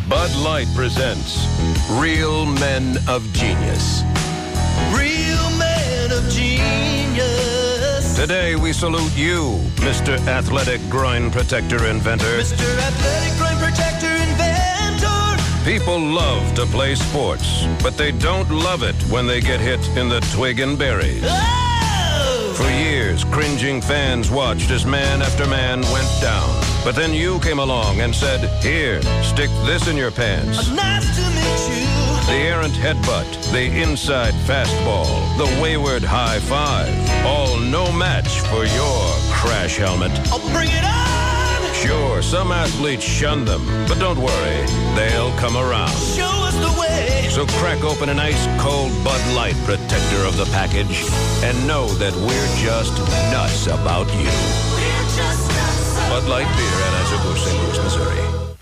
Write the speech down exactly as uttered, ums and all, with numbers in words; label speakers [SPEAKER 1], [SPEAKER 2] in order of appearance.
[SPEAKER 1] Bud Light presents Real Men of Genius.
[SPEAKER 2] Real men of genius.
[SPEAKER 1] Today we salute you, Mister Athletic Groin Protector Inventor.
[SPEAKER 2] Mister Athletic Groin Protector Inventor.
[SPEAKER 1] People love to play sports, but they don't love it when they get hit in the twig and berries.
[SPEAKER 2] Oh!
[SPEAKER 1] For years, cringing fans watched as man after man went down. But then you came along and said, here, stick this in your pants.
[SPEAKER 2] Nice to meet you.
[SPEAKER 1] The errant headbutt, the inside fastball, the wayward high five, all no match for your crash helmet.
[SPEAKER 2] I'll bring it on.
[SPEAKER 1] Sure, some athletes shun them, but don't worry, they'll come around.
[SPEAKER 2] Show us the way.
[SPEAKER 1] So crack open an ice-cold Bud Light protector of the package and know that we're just nuts about you.
[SPEAKER 2] We're just nuts.
[SPEAKER 1] Bud Light Beer, Anheuser-Busch, Saint Louis, Missouri.